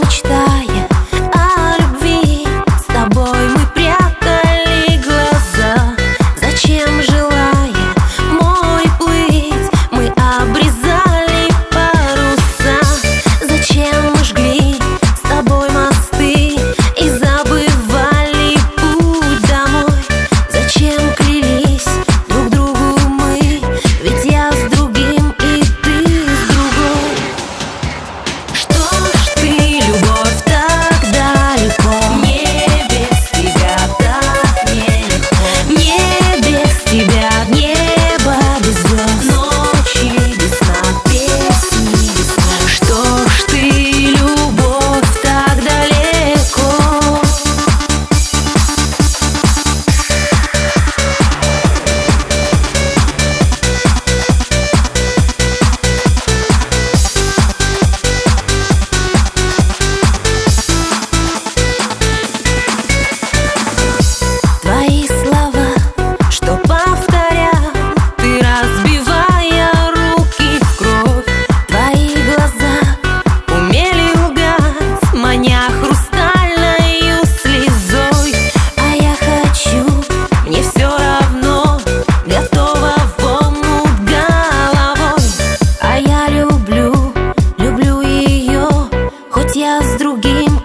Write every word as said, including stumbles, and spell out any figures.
мечтая о любви, с тобой мы прятали глаза. Зачем, желая мой плыть, мы обрезали паруса? Зачем мы жгли с тобой мосты и забывали путь домой? Зачем клялись друг другу мы, ведь я с другим и ты с другой? Что ж ты, любовь, так далеко? Мне без тебя так нелегко. Мне без тебя небо без звезд, ночи без сна, песни без слов. Что ж ты, любовь, так далеко? Твои слова, что повторял ты, разбивая руки в кровь. Твои глаза умели лгать, маня хрустальною слезой. А я хочу, мне все равно, готова в омут головой. А я люблю, люблю ее, хоть я с другим